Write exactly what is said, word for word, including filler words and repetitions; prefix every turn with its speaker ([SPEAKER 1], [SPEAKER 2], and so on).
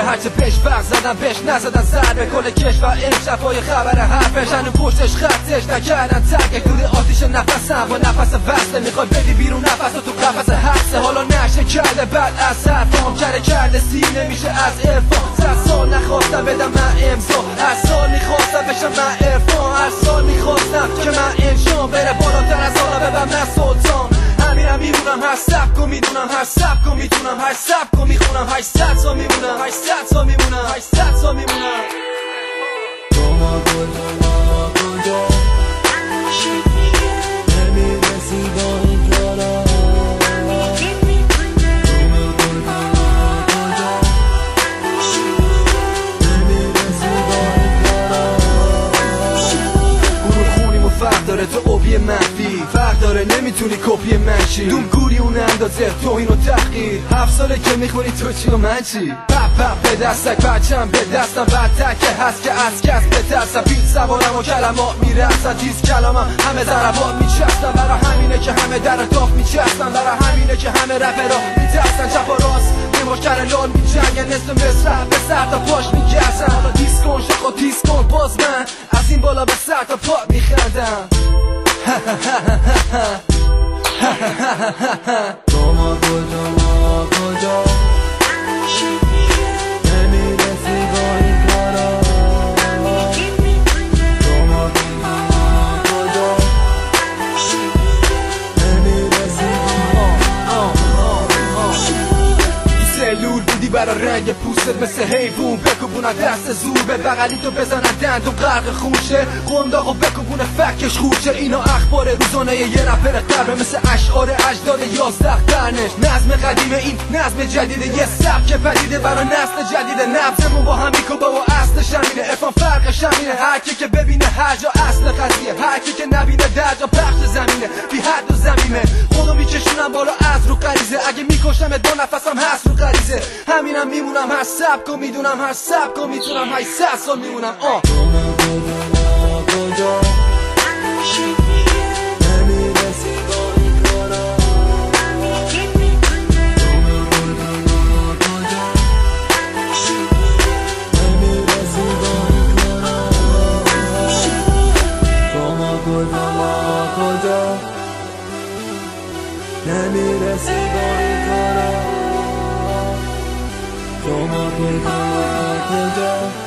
[SPEAKER 1] هرچه پیش وقت زدن بهش نزدن سر به کل کشور این شفای خبر حرفش هنو پشتش خطش نکردن ترک دود آتیش نفسم با نفس وصله میخوای بدی بیرون نفس و تو قفس حبسه حالا نشه کرده بعد از حرفام کره کرده سیر نمیشه از عرفان صد سال نخواستم بدم من امضا هر سال میخواستم بشم من عرفان هر سال میخواستم که من انشام بره بالاتر از حالا ببم من سلطان همینم میمونم هر سبک و میدونم هر سبک و میتونم هر سبک و میخونم هشتصد سال میمونم هشتصد سال میمونم هشتصد سال میمونم
[SPEAKER 2] تو ما کجا ما کجا نمیرسی با این کارا
[SPEAKER 1] فرق داره تو اوبی منفی فرق داره نمیتونی کپی من چی دوم گوری اون اندازه توهین و تحقیر هفت ساله که میخونی تو چی و من چی پپ پپ به دستک بچم به دستم بدتر که هست که از کس بترسم پیت سوارم و کلمات میرسن تیز کلامم همه ضربات میچستن برا همینه که همه در داغ میچستن برا همینه که همه رپرها میترسن چپ و راست نماشکر لال میجنگن نصف مصرف به سر تا پاش میگرسن حالا دیسکون شاخ و دیسکون باز من از این بالا به سر تا پا میخندم
[SPEAKER 2] تو ما کجا ما کجا نمیرسی با این کارا تو ما کجا نمیرسی
[SPEAKER 1] سلول بودی برا رنگ پوستت مثل حیوون بکوبونن دست زور به بغلی تو بزنن دندون غرق خونشه قنداق و بکوبونه فکش خوشه اینا اخبار روزانه یه رپر قربه مثل اشعار اجداد یازده قرنش نظم قدیم این نظم جدیده یه سبک پدیده برا نسل جدیده نبضمون با هم میکوبه و اصلش همینه افهم فرقش همینه هرکی که ببینه هر جا اصل قضیه هرکی که نبینه در جا پخش زمینه بی حد و زمینه خودو میکشونم بالا از رو غریزه اگه میکشم دو نفسم هست رو غریزه همینم میمونم هر سبک و میدونم هر سبک و میتونم هشتصد سال میمونم آه
[SPEAKER 2] تو ما کجا نمیرسی با این کارا نمیرسی با این کارا تو ما کجا ما کجا نمیرسی با این کارا تو ما کجا ما کجا